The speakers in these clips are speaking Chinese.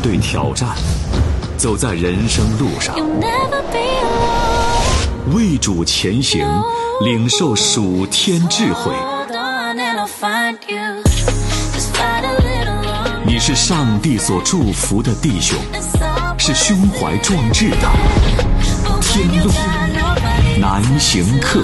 对挑战，走在人生路上，为主前行，领受属天智慧。你是上帝所祝福的弟兄，是胸怀壮志的天路难行客。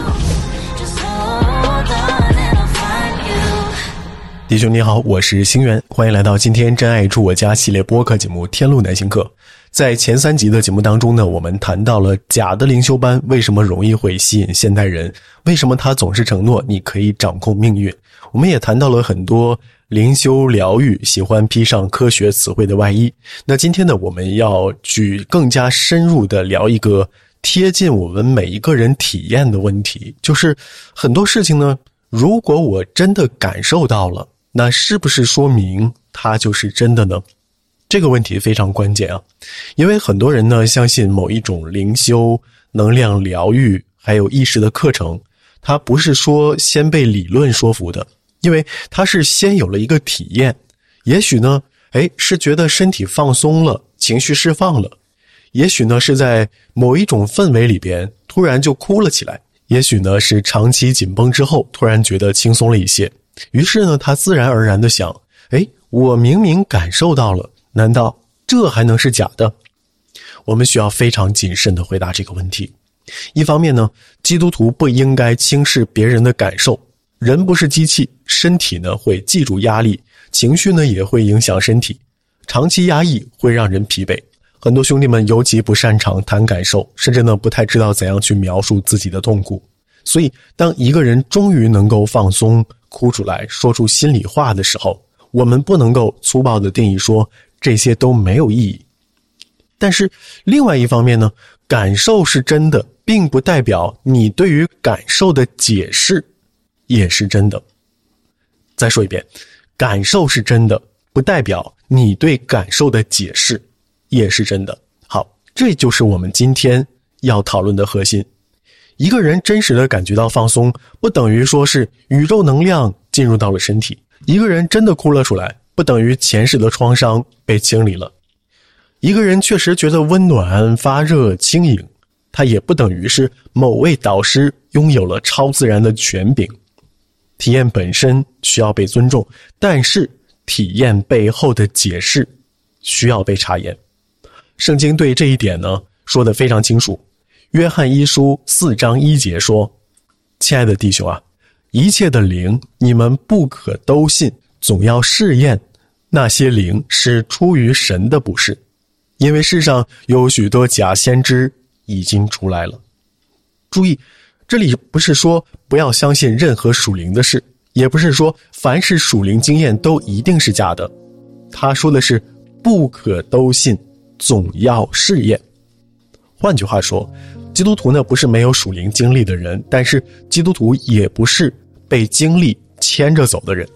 弟兄你好，我是星源，欢迎来到今天真爱住我家系列播客节目天路难行客。在前3集的节目当中呢，我们谈到了假的灵修班为什么容易会吸引现代人，为什么他总是承诺你可以掌控命运。我们也谈到了很多灵修疗愈喜欢披上科学词汇的外衣。那今天呢，我们要去更加深入的聊一个贴近我们每一个人体验的问题，就是很多事情呢，如果我真的感受到了，那是不是说明它就是真的呢？这个问题非常关键啊，因为很多人呢相信某一种灵修、能量疗愈还有意识的课程，它不是说先被理论说服的，因为它是先有了一个体验，也许呢是觉得身体放松了，情绪释放了，也许呢是在某一种氛围里边突然就哭了起来，也许呢是长期紧绷之后突然觉得轻松了一些，于是呢他自然而然地想，我明明感受到了，难道这还能是假的？我们需要非常谨慎地回答这个问题。一方面呢，基督徒不应该轻视别人的感受，人不是机器，身体呢会记住压力，情绪呢也会影响身体，长期压抑会让人疲惫。很多兄弟们尤其不擅长谈感受，甚至呢不太知道怎样去描述自己的痛苦。所以当一个人终于能够放松，哭出来，说出心里话的时候，我们不能够粗暴地定义说这些都没有意义。但是另外一方面呢，感受是真的，并不代表你对于感受的解释也是真的。再说一遍，感受是真的，不代表你对感受的解释也是真的。好，这就是我们今天要讨论的核心。一个人真实的感觉到放松，不等于说是宇宙能量进入到了身体。一个人真的哭了出来，不等于前世的创伤被清理了。一个人确实觉得温暖、发热、轻盈，他也不等于是某位导师拥有了超自然的权柄。体验本身需要被尊重，但是体验背后的解释需要被查验。圣经对这一点呢说得非常清楚。约翰一书4章1节说，亲爱的弟兄啊，一切的灵你们不可都信，总要试验那些灵是出于神的不是，因为世上有许多假先知已经出来了。注意，这里不是说不要相信任何属灵的事，也不是说凡是属灵经验都一定是假的，他说的是不可都信，总要试验。换句话说，基督徒呢不是没有属灵经历的人，但是基督徒也不是被经历牵着走的人。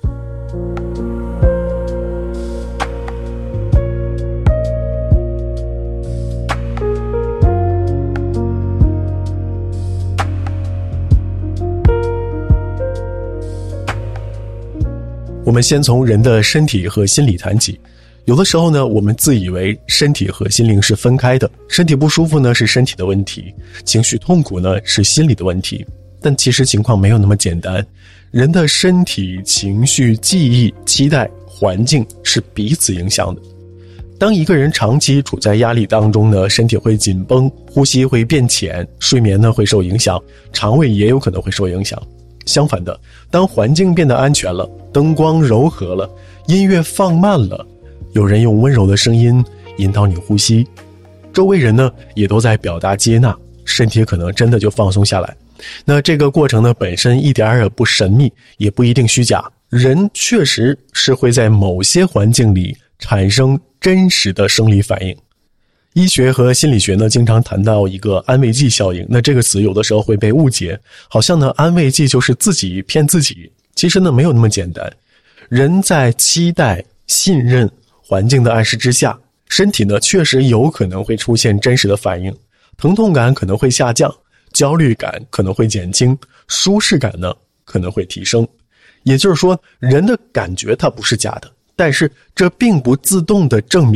我们先从人的身体和心理谈起。有的时候呢，我们自以为身体和心灵是分开的，身体不舒服呢是身体的问题，情绪痛苦呢是心理的问题。但其实情况没有那么简单，人的身体、情绪、记忆、期待、环境是彼此影响的。当一个人长期处在压力当中呢，身体会紧绷，呼吸会变浅，睡眠呢会受影响，肠胃也有可能会受影响。相反的，当环境变得安全了，灯光柔和了，音乐放慢了，有人用温柔的声音引导你呼吸，周围人呢也都在表达接纳，身体可能真的就放松下来。那这个过程呢本身一点也不神秘，也不一定虚假，人确实是会在某些环境里产生真实的生理反应。医学和心理学呢经常谈到一个安慰剂效应，那这个词有的时候会被误解，好像呢安慰剂就是自己骗自己，其实呢没有那么简单。人在期待、信任、环境的暗示之下，身体呢确实有可能会出现真实的反应，疼痛感可能会下降，焦虑感可能会减轻，舒适感呢可能会提升。也就是说，人的感觉它不是假的，但是这并不自动地证明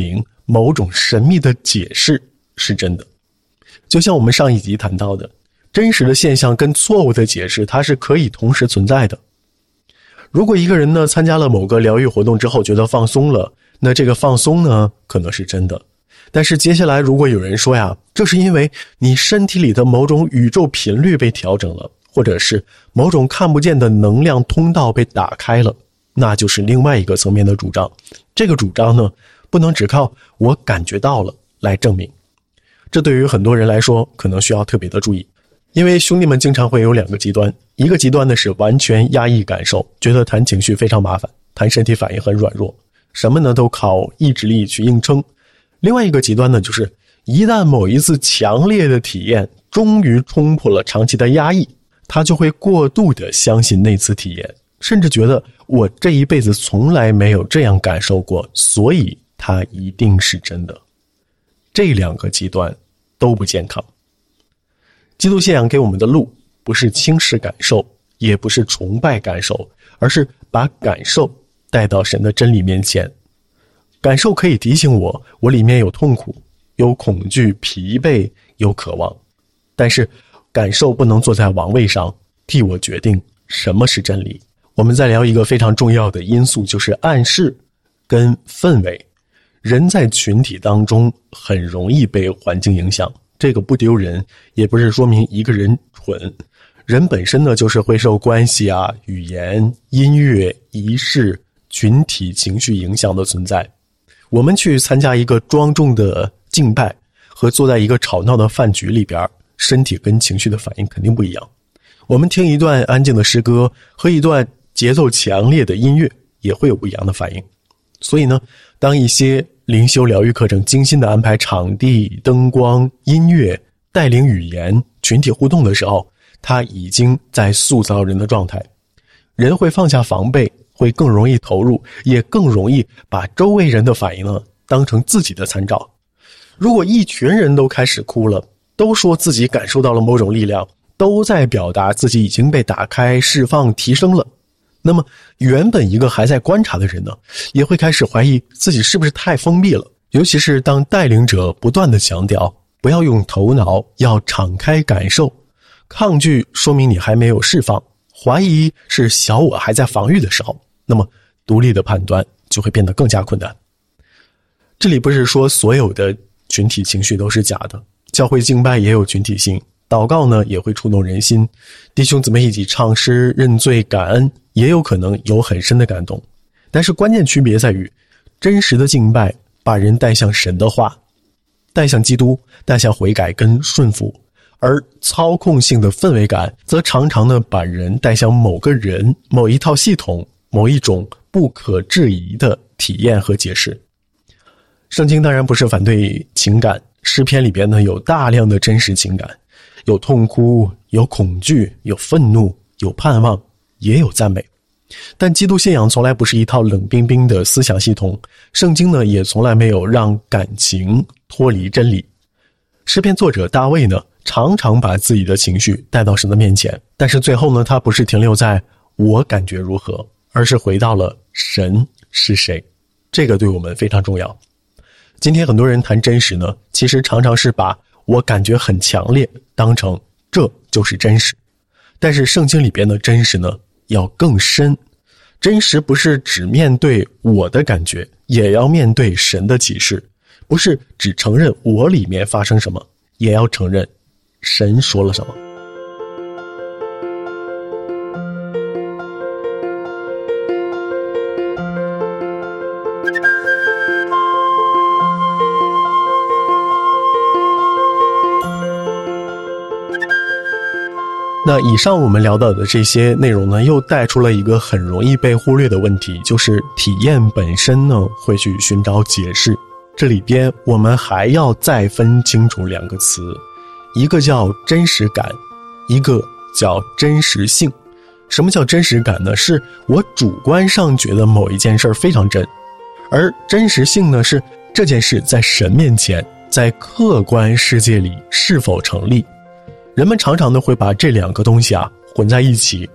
某种神秘的解释是真的。就像我们上一集谈到的，真实的现象跟错误的解释它是可以同时存在的。如果一个人呢参加了某个疗愈活动之后觉得放松了，那这个放松呢可能是真的。但是接下来如果有人说呀，这是因为你身体里的某种宇宙频率被调整了，或者是某种看不见的能量通道被打开了，那就是另外一个层面的主张。这个主张呢不能只靠我感觉到了来证明。这对于很多人来说可能需要特别的注意，因为兄弟们经常会有两个极端，一个极端的是完全压抑感受，觉得谈情绪非常麻烦，谈身体反应很软弱，什么呢都靠意志力去硬撑。另外一个极端呢，就是一旦某一次强烈的体验终于冲破了长期的压抑，他就会过度的相信那次体验，甚至觉得我这一辈子从来没有这样感受过，所以它一定是真的。这两个极端都不健康。基督信仰给我们的路不是轻视感受，也不是崇拜感受，而是把感受带到神的真理面前。感受可以提醒我里面有痛苦，有恐惧，疲惫，有渴望，但是感受不能坐在王位上替我决定什么是真理。我们再聊一个非常重要的因素，就是暗示跟氛围。人在群体当中很容易被环境影响，这个不丢人，也不是说明一个人蠢。人本身呢就是会受关系啊、语言、音乐、仪式、群体情绪影响的存在。我们去参加一个庄重的敬拜和坐在一个吵闹的饭局里边，身体跟情绪的反应肯定不一样。我们听一段安静的诗歌和一段节奏强烈的音乐也会有不一样的反应。所以呢，当一些灵修疗愈课程精心的安排场地、灯光、音乐、带领语言、群体互动的时候，它已经在塑造人的状态。人会放下防备，会更容易投入，也更容易把周围人的反应呢当成自己的参照。如果一群人都开始哭了，都说自己感受到了某种力量，都在表达自己已经被打开、释放、提升了，那么原本一个还在观察的人呢，也会开始怀疑自己是不是太封闭了。尤其是当带领者不断地强调不要用头脑，要敞开感受，抗拒说明你还没有释放，怀疑是小我还在防御的时候，那么独立的判断就会变得更加困难。这里不是说所有的群体情绪都是假的，教会敬拜也有群体性，祷告呢也会触动人心，弟兄姊妹一起唱诗、认罪、感恩，也有可能有很深的感动。但是关键区别在于，真实的敬拜把人带向神的话，带向基督，带向悔改跟顺服，而操控性的氛围感则常常的把人带向某个人、某一套系统、某一种不可质疑的体验和解释。圣经当然不是反对情感，诗篇里边呢有大量的真实情感，有痛哭，有恐惧，有愤怒，有盼望，也有赞美。但基督信仰从来不是一套冷冰冰的思想系统，圣经呢也从来没有让感情脱离真理。诗篇作者大卫呢常常把自己的情绪带到神的面前，但是最后呢他不是停留在我感觉如何，而是回到了神是谁。这个对我们非常重要。今天很多人谈真实呢，其实常常是把我感觉很强烈当成这就是真实。但是圣经里边的真实呢要更深，真实不是只面对我的感觉，也要面对神的启示，不是只承认我里面发生什么，也要承认神说了什么。那以上我们聊到的这些内容呢，又带出了一个很容易被忽略的问题，就是体验本身呢会去寻找解释。这里边我们还要再分清楚两个词，一个叫真实感，一个叫真实性。什么叫真实感呢？是我主观上觉得某一件事非常真，而真实性呢是这件事在神面前，在客观世界里是否成立。人们常常的会把这两个东西混在一起，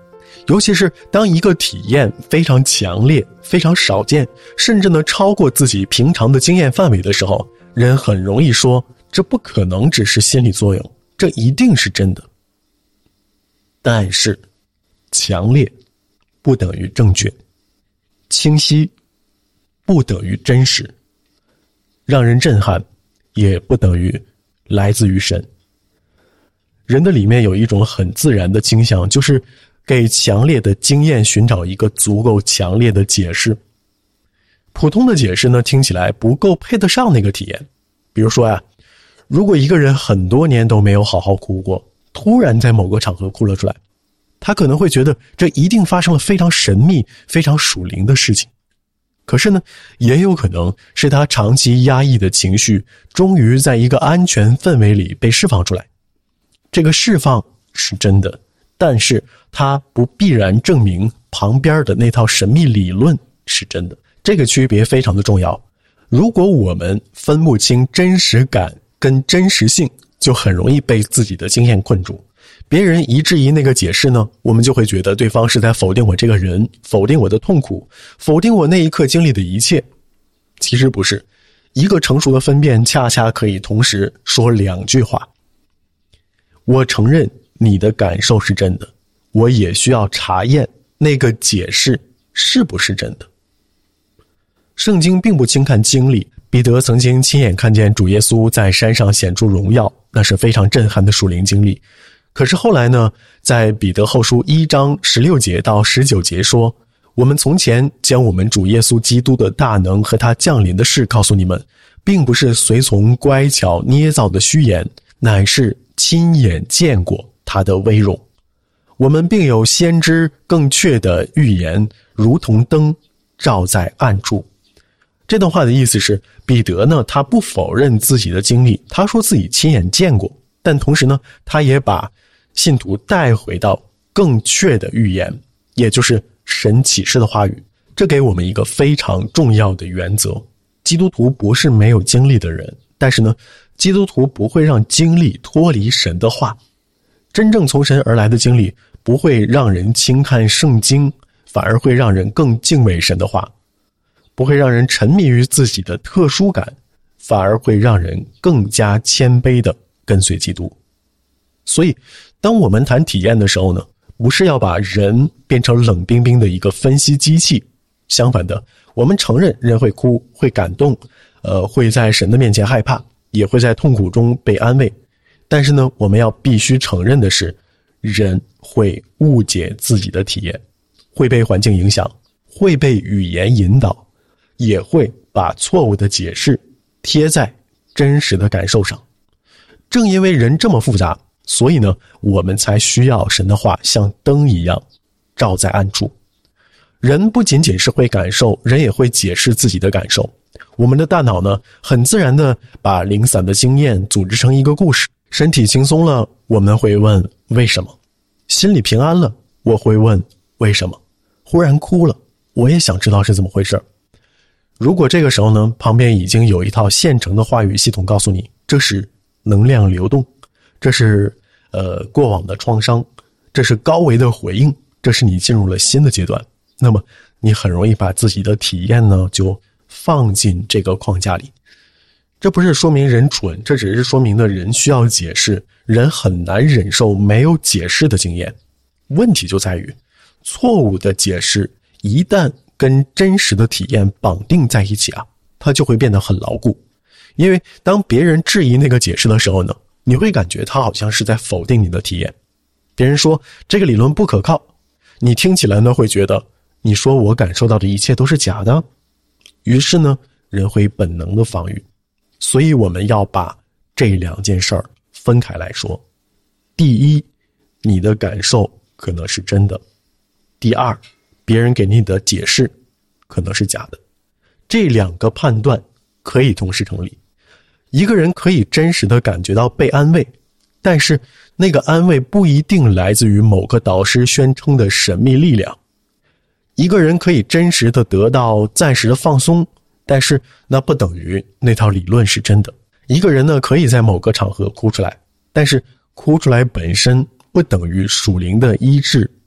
尤其是当一个体验非常强烈、非常少见，甚至呢超过自己平常的经验范围的时候，人很容易说这不可能只是心理作用，这一定是真的。但是强烈不等于正确，清晰不等于真实，让人震撼也不等于来自于神。人的里面有一种很自然的倾向，就是给强烈的经验寻找一个足够强烈的解释。普通的解释呢，听起来不够配得上那个体验。比如说如果一个人很多年都没有好好哭过，突然在某个场合哭了出来，他可能会觉得这一定发生了非常神秘、非常属灵的事情。可是呢，也有可能是他长期压抑的情绪，终于在一个安全氛围里被释放出来。这个释放是真的，但是它不必然证明旁边的那套神秘理论是真的。这个区别非常的重要。如果我们分不清真实感跟真实性，就很容易被自己的经验困住。别人一质疑那个解释呢，我们就会觉得对方是在否定我这个人，否定我的痛苦，否定我那一刻经历的一切。其实不是，一个成熟的分辨恰恰可以同时说两句话。我承认你的感受是真的，我也需要查验那个解释是不是真的。圣经并不轻看经历，彼得曾经亲眼看见主耶稣在山上显出荣耀，那是非常震撼的属灵经历。可是后来呢，在彼得后书1章16节到19节说，我们从前将我们主耶稣基督的大能和他降临的事告诉你们，并不是随从乖巧捏造的虚言，乃是亲眼见过他的威荣。我们并有先知更确的预言，如同灯照在暗处。这段话的意思是，彼得呢，他不否认自己的经历，他说自己亲眼见过，但同时呢，他也把信徒带回到更确的预言，也就是神启示的话语。这给我们一个非常重要的原则：基督徒不是没有经历的人，但是呢，基督徒不会让经历脱离神的话。真正从神而来的经历不会让人轻看圣经，反而会让人更敬畏神的话。不会让人沉迷于自己的特殊感，反而会让人更加谦卑地跟随基督。所以当我们谈体验的时候呢，不是要把人变成冷冰冰的一个分析机器，相反的，我们承认人会哭，会感动，会在神的面前害怕，也会在痛苦中被安慰。但是呢，我们要必须承认的是，人会误解自己的体验，会被环境影响，会被语言引导，也会把错误的解释贴在真实的感受上。正因为人这么复杂，所以呢，我们才需要神的话像灯一样照在暗处。人不仅仅是会感受，人也会解释自己的感受。我们的大脑呢，很自然地把零散的经验组织成一个故事。身体轻松了，我们会问为什么；心里平安了，我会问为什么；忽然哭了，我也想知道是怎么回事。如果这个时候呢，旁边已经有一套现成的话语系统告诉你，这是能量流动，这是过往的创伤，这是高维的回应，这是你进入了新的阶段，那么你很容易把自己的体验呢就放进这个框架里。这不是说明人蠢，这只是说明的人需要解释，人很难忍受没有解释的经验。问题就在于，错误的解释一旦跟真实的体验绑定在一起它就会变得很牢固。因为当别人质疑那个解释的时候呢，你会感觉他好像是在否定你的体验。别人说这个理论不可靠，你听起来呢会觉得你说我感受到的一切都是假的，于是呢人会本能的防御。所以我们要把这两件事儿分开来说。第一，你的感受可能是真的；第二，别人给你的解释可能是假的。这两个判断可以同时成立。一个人可以真实的感觉到被安慰，但是那个安慰不一定来自于某个导师宣称的神秘力量。一个人可以真实的得到暂时的放松，但是那不等于那套理论是真的。一个人呢，可以在某个场合哭出来，但是哭出来本身不等于属灵的医治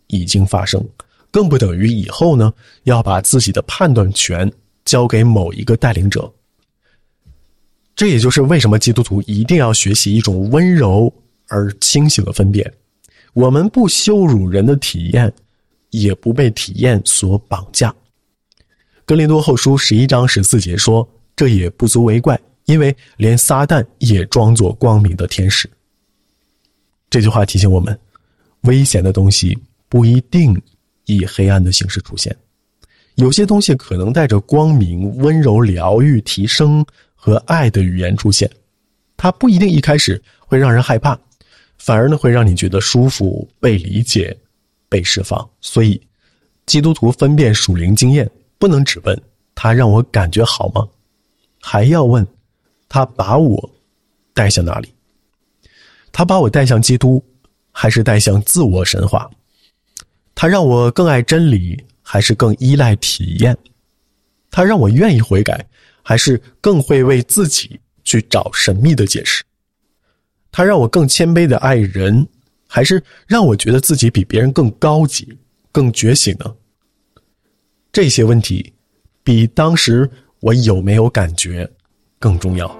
已经发生，更不等于以后呢要把自己的判断权交给某一个带领者。这也就是为什么基督徒一定要学习一种温柔而清醒的分辨。我们不羞辱人的体验，也不被体验所绑架。哥林多后书11章14节说，这也不足为怪，因为连撒旦也装作光明的天使。这句话提醒我们，危险的东西不一定以黑暗的形式出现，有些东西可能带着光明、温柔、疗愈、提升和爱的语言出现。它不一定一开始会让人害怕，反而呢会让你觉得舒服、被理解、被释放。所以基督徒分辨属灵经验，不能只问他让我感觉好吗，还要问他把我带向哪里。他把我带向基督，还是带向自我神化？他让我更爱真理，还是更依赖体验？他让我愿意悔改，还是更会为自己去找神秘的解释？他让我更谦卑的爱人，还是让我觉得自己比别人更高级、更觉醒呢？这些问题比当时我有没有感觉更重要。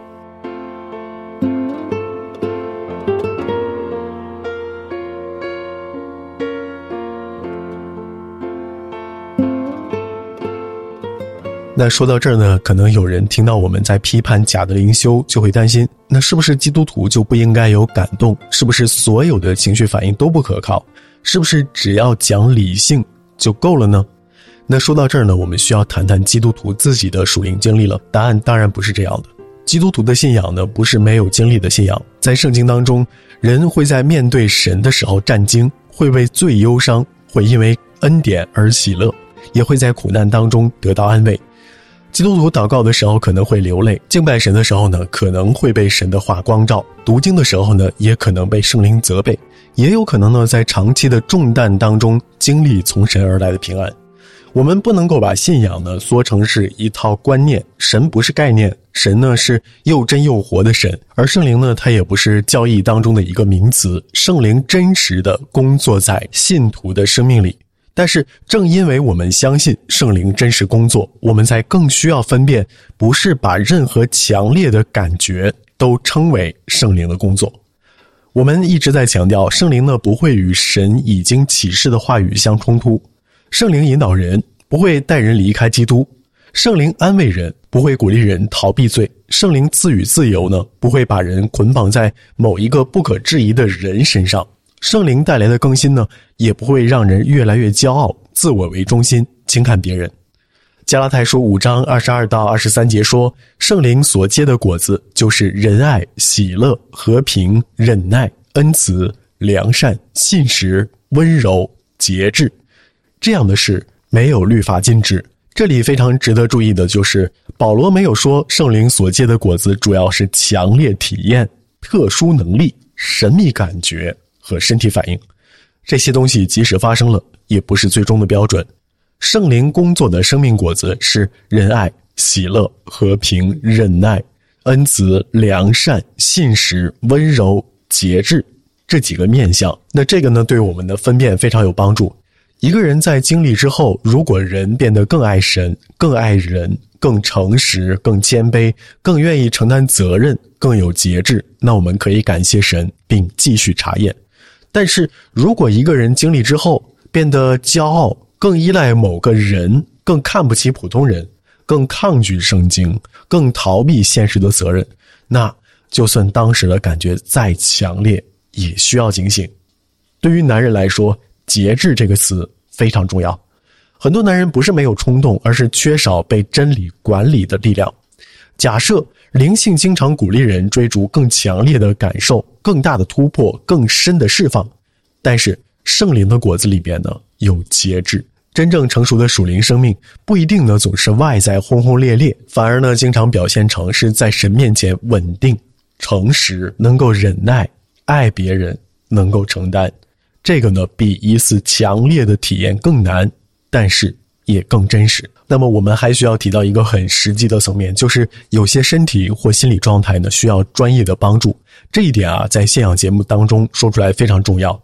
那说到这儿呢，可能有人听到我们在批判假的灵修，就会担心，那是不是基督徒就不应该有感动？是不是所有的情绪反应都不可靠？是不是只要讲理性就够了呢？那说到这儿呢，我们需要谈谈基督徒自己的属灵经历了。答案当然不是这样的。基督徒的信仰呢，不是没有经历的信仰。在圣经当中，人会在面对神的时候战惊，会为罪忧伤，会因为恩典而喜乐，也会在苦难当中得到安慰。基督徒祷告的时候可能会流泪，敬拜神的时候呢，可能会被神的话光照，读经的时候呢，也可能被圣灵责备，也有可能呢，在长期的重担当中经历从神而来的平安。我们不能够把信仰呢缩成是一套观念，神不是概念，神呢是又真又活的神，而圣灵呢，它也不是教义当中的一个名词，圣灵真实的工作在信徒的生命里。但是正因为我们相信圣灵真实工作，我们才更需要分辨，不是把任何强烈的感觉都称为圣灵的工作。我们一直在强调，圣灵呢不会与神已经启示的话语相冲突，圣灵引导人，不会带人离开基督，圣灵安慰人，不会鼓励人逃避罪，圣灵赐予自由呢，不会把人捆绑在某一个不可质疑的人身上。圣灵带来的更新呢，也不会让人越来越骄傲、自我为中心、轻看别人。加拉太书5章22到23节说，圣灵所结的果子就是仁爱、喜乐、和平、忍耐、恩慈、良善、信实、温柔、节制。这样的事没有律法禁止。这里非常值得注意的就是，保罗没有说圣灵所结的果子主要是强烈体验、特殊能力、神秘感觉和身体反应，这些东西即使发生了，也不是最终的标准。圣灵工作的生命果子是仁爱、喜乐、和平、忍耐、恩慈、良善、信实、温柔、节制这几个面向。那这个呢，对我们的分辨非常有帮助。一个人在经历之后，如果人变得更爱神、更爱人、更诚实、更谦卑、更愿意承担责任、更有节制，那我们可以感谢神并继续查验。但是如果一个人经历之后变得骄傲，更依赖某个人，更看不起普通人，更抗拒圣经，更逃避现实的责任，那就算当时的感觉再强烈，也需要警醒。对于男人来说，节制这个词非常重要。很多男人不是没有冲动，而是缺少被真理管理的力量。假设灵性经常鼓励人追逐更强烈的感受、更大的突破、更深的释放，但是圣灵的果子里边呢有节制。真正成熟的属灵生命不一定呢总是外在轰轰烈烈，反而呢经常表现成是在神面前稳定、诚实，能够忍耐、爱别人，能够承担。这个呢比一次强烈的体验更难，但是也更真实。那么我们还需要提到一个很实际的层面，就是有些身体或心理状态呢需要专业的帮助。这一点啊，在信仰节目当中说出来非常重要。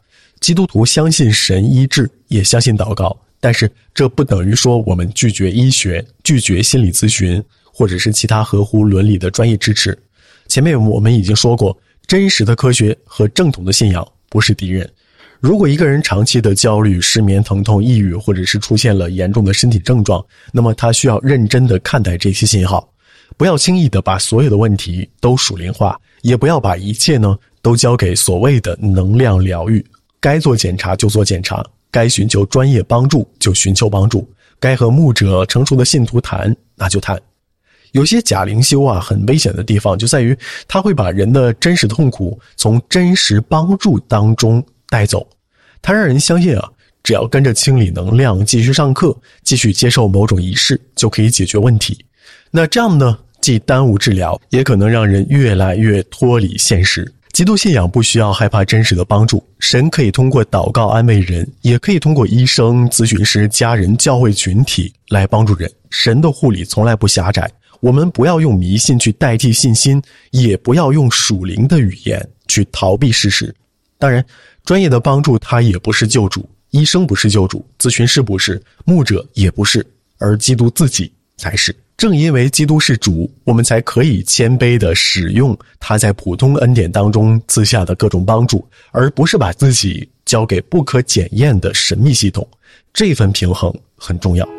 基督徒相信神医治，也相信祷告，但是这不等于说我们拒绝医学，拒绝心理咨询，或者是其他合乎伦理的专业支持。前面我们已经说过，真实的科学和正统的信仰不是敌人。如果一个人长期的焦虑、失眠、疼痛、抑郁，或者是出现了严重的身体症状，那么他需要认真的看待这些信号，不要轻易的把所有的问题都属灵化，也不要把一切呢都交给所谓的能量疗愈。该做检查就做检查，该寻求专业帮助就寻求帮助，该和牧者、成熟的信徒谈那就谈。有些假灵修啊，很危险的地方就在于他会把人的真实痛苦从真实帮助当中带走。他让人相信啊，只要跟着清理能量，继续上课，继续接受某种仪式，就可以解决问题。那这样呢，既耽误治疗，也可能让人越来越脱离现实。基督信仰不需要害怕真实的帮助，神可以通过祷告安慰人，也可以通过医生、咨询师、家人、教会群体来帮助人。神的护理从来不狭窄，我们不要用迷信去代替信心，也不要用属灵的语言去逃避事实。当然，专业的帮助它也不是救主，医生不是救主，咨询师不是，牧者也不是，而基督自己才是。正因为基督是主，我们才可以谦卑地使用他在普通恩典当中赐下的各种帮助，而不是把自己交给不可检验的神秘系统。这份平衡很重要。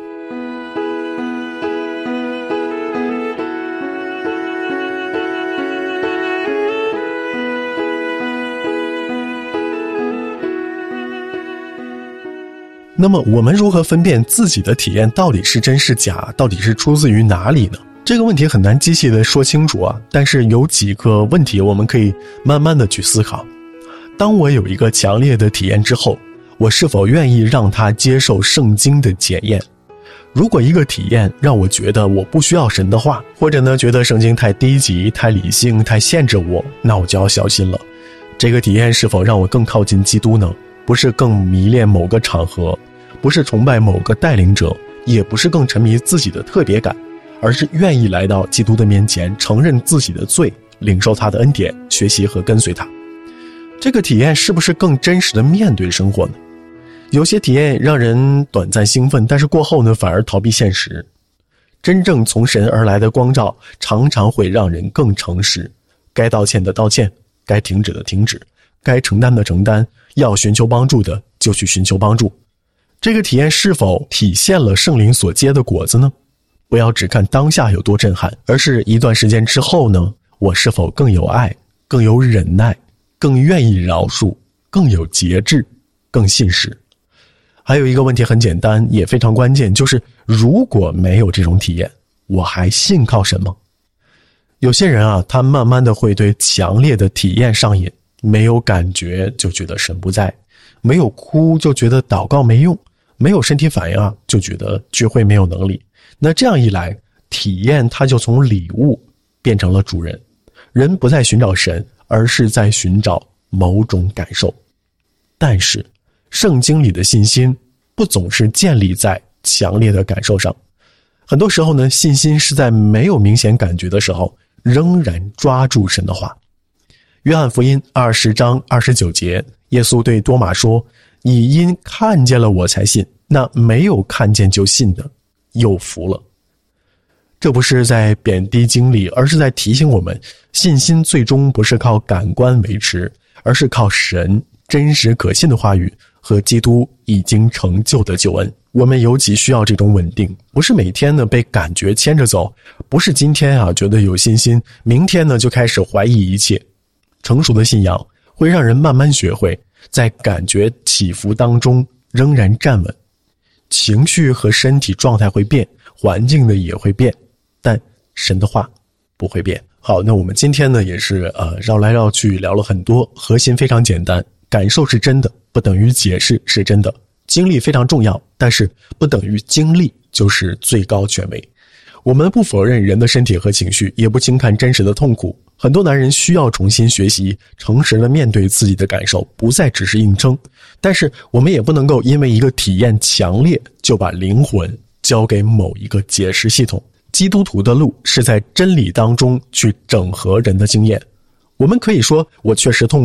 那么我们如何分辨自己的体验到底是真是假，到底是出自于哪里呢？这个问题很难机械地说清楚啊，但是有几个问题我们可以慢慢地去思考。当我有一个强烈的体验之后，我是否愿意让它接受圣经的检验？如果一个体验让我觉得我不需要神的话，或者呢觉得圣经太低级、太理性、太限制我，那我就要小心了。这个体验是否让我更靠近基督呢？不是更迷恋某个场合，不是崇拜某个带领者，也不是更沉迷自己的特别感，而是愿意来到基督的面前，承认自己的罪，领受他的恩典，学习和跟随他。这个体验是不是更真实的面对生活呢？有些体验让人短暂兴奋，但是过后呢，反而逃避现实。真正从神而来的光照，常常会让人更诚实。该道歉的道歉，该停止的停止，该承担的承担，要寻求帮助的就去寻求帮助。这个体验是否体现了圣灵所结的果子呢？不要只看当下有多震撼，而是一段时间之后呢，我是否更有爱，更有忍耐，更愿意饶恕，更有节制，更信实。还有一个问题很简单，也非常关键，就是如果没有这种体验，我还信靠神吗？有些人啊，他慢慢的会对强烈的体验上瘾，没有感觉就觉得神不在，没有哭就觉得祷告没用，没有身体反应啊，就觉得聚会没有能力。那这样一来，体验它就从礼物变成了主人，人不再寻找神，而是在寻找某种感受。但是圣经里的信心不总是建立在强烈的感受上，很多时候呢，信心是在没有明显感觉的时候仍然抓住神的话。约翰福音20章29节，耶稣对多马说，你因看见了我才信，那没有看见就信的有福了。这不是在贬低经历，而是在提醒我们，信心最终不是靠感官维持，而是靠神真实可信的话语和基督已经成就的救恩。我们尤其需要这种稳定，不是每天呢被感觉牵着走，不是今天啊觉得有信心，明天呢就开始怀疑一切。成熟的信仰会让人慢慢学会在感觉起伏当中仍然站稳，情绪和身体状态会变，环境的也会变，但神的话不会变。好，那我们今天呢也是绕来绕去聊了很多，核心非常简单，感受是真的不等于解释是真的，经历非常重要，但是不等于经历就是最高权威。我们不否认人的身体和情绪，也不轻看真实的痛苦。很多男人需要重新学习诚实地面对自己的感受，不再只是硬撑。但是我们也不能够因为一个体验强烈就把灵魂交给某一个解释系统。基督徒的路是在真理当中去整合人的经验。我们可以说我确实痛苦，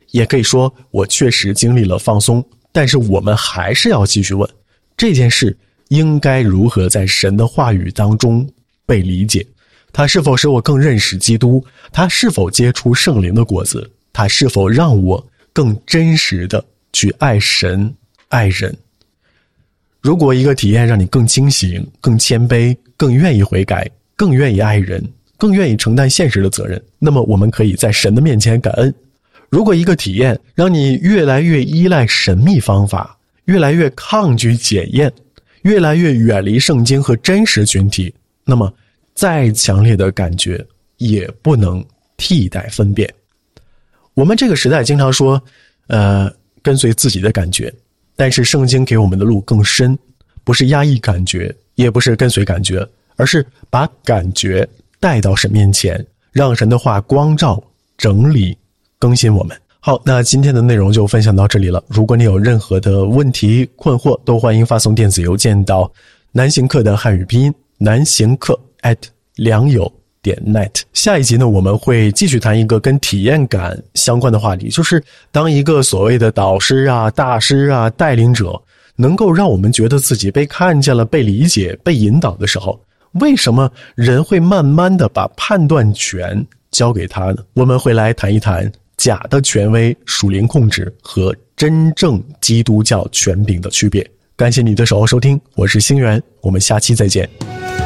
也可以说我确实经历了放松，但是我们还是要继续问，这件事应该如何在神的话语当中被理解？它是否使我更认识基督？它是否结出圣灵的果子？它是否让我更真实的去爱神、爱人？如果一个体验让你更清醒、更谦卑、更愿意悔改、更愿意爱人、更愿意承担现实的责任，那么我们可以在神的面前感恩。如果一个体验让你越来越依赖神秘方法，越来越抗拒检验，越来越远离圣经和真实群体，那么再强烈的感觉也不能替代分辨。我们这个时代经常说跟随自己的感觉，但是圣经给我们的路更深，不是压抑感觉，也不是跟随感觉，而是把感觉带到神面前，让神的话光照、整理、更新我们。好，那今天的内容就分享到这里了。如果你有任何的问题、困惑，都欢迎发送电子邮件到南行客的汉语拼音南行客@良友.net。下一集呢，我们会继续谈一个跟体验感相关的话题，就是当一个所谓的导师啊、大师啊、带领者能够让我们觉得自己被看见了、被理解、被引导的时候，为什么人会慢慢的把判断权交给他呢？我们会来谈一谈假的权威、属灵控制和真正基督教权柄的区别。感谢你的守候收听，我是星源，我们下期再见。